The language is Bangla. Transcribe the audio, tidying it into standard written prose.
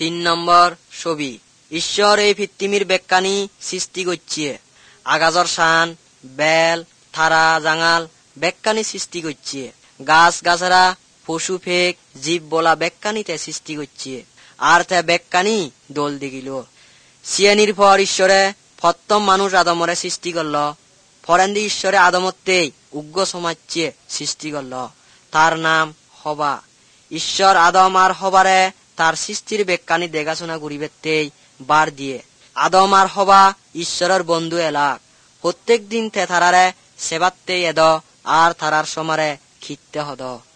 3 নম্বর ছবি। ঈশ্বর এই পৃথিবীর বেক্কানি সৃষ্টি করছে। আগাজর শান, বেল, থারা, জাঙাল বেক্কানি সৃষ্টি করছে। গাছ গাছরা, পশু ফেক, জীব বলা বেক্কানিতে সৃষ্টি করছে। আর তে বেক্কানি দোল দিগিল। সিয়ানির পর ঈশ্বরে প্রথম মানুষ আদমরে সৃষ্টি করল। ফরেন্দি ঈশ্বরে আদমত্তেই উগ্র সমাজে সৃষ্টি করল। তার নাম হবা। ঈশ্বর আদম আর হবারে তার সৃষ্টির বেক্কানি দেখাশোনা করিবেতেই বার দিয়ে। আদম আর হবা ঈশ্বরের বন্ধু এলাক। প্রত্যেক দিন তে তারারে সেবাত্তে এদ আর তারার সমারে খিতে হদ।